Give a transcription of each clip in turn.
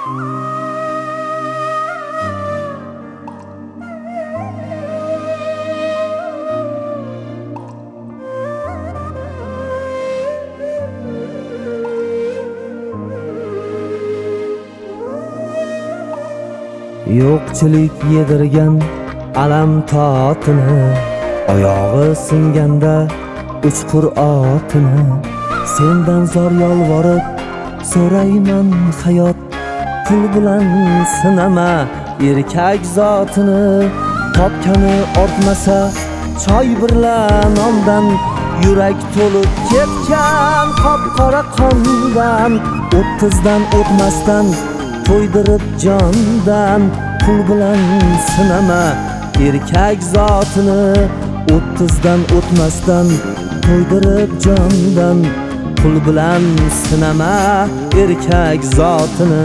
Yo'qchilik yedirgan alam totini, oyog'i singanda uchqur otini. Sendan zor yolvorib so'rayman hayot, pul bilan sinama erkak zotini. Topgani ortmasa choy birla nondan, yurak to'lib ketgan qop-qora qondan. 30dan o'tmasdan to'ydirib jondan, pul bilan sinama erkak zotini. 30dan o'tmasdan to'ydirib jondan, pul bilan sinama erkak zotini.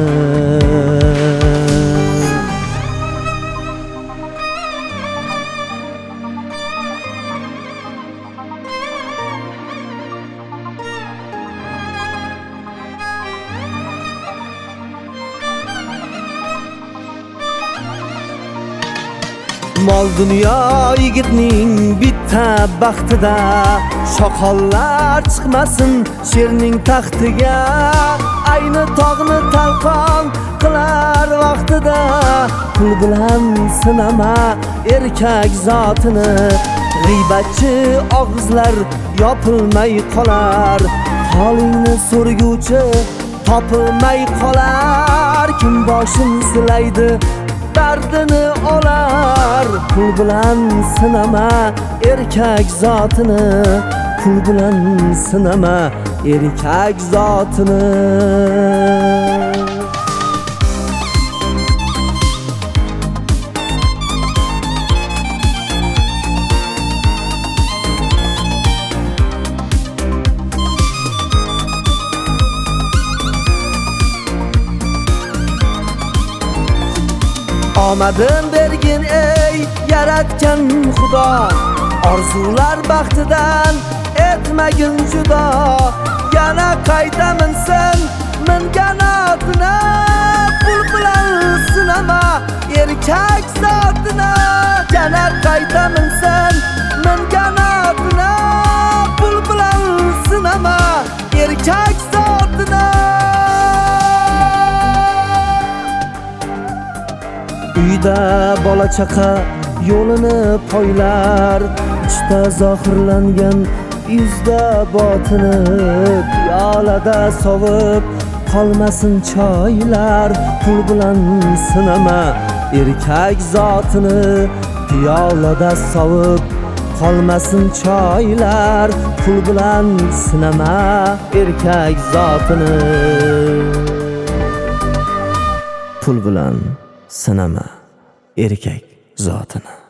Mol dunyo yigitning bitta baxtida, shoqollar chiqmasin sherning taxtiga. Ayni tog'ni talqon qilar vaqtida, pul bilan sinama erkak zotini. G'iybatchi og'izlar yopilmay qolar, holingni so'rguvchi topilmay qolar. Kim boshim silaydi dardini olar, pul bilan sinama erkak zotini. Pul bilan sinama erkak zotini. Omadin bergin ey yaratgan Xudo, orzular baxtidan etmagin judo. Yana qayta minsin minganotini, pul bilan sinama erkak zotini. Yana qayta minsin minganotini, pul bilan sinama erkak zotini. Uyda bola chaqa yo'lini poylar, ichda zohirlangan yuzda botini. Piyolada sovib qolmasin choylar, pul bilan sinama erkak zotini. Piyolada sovib qolmasin choylar, pul bilan sinama erkak zotini. Pul bilan sinama erkak zotini.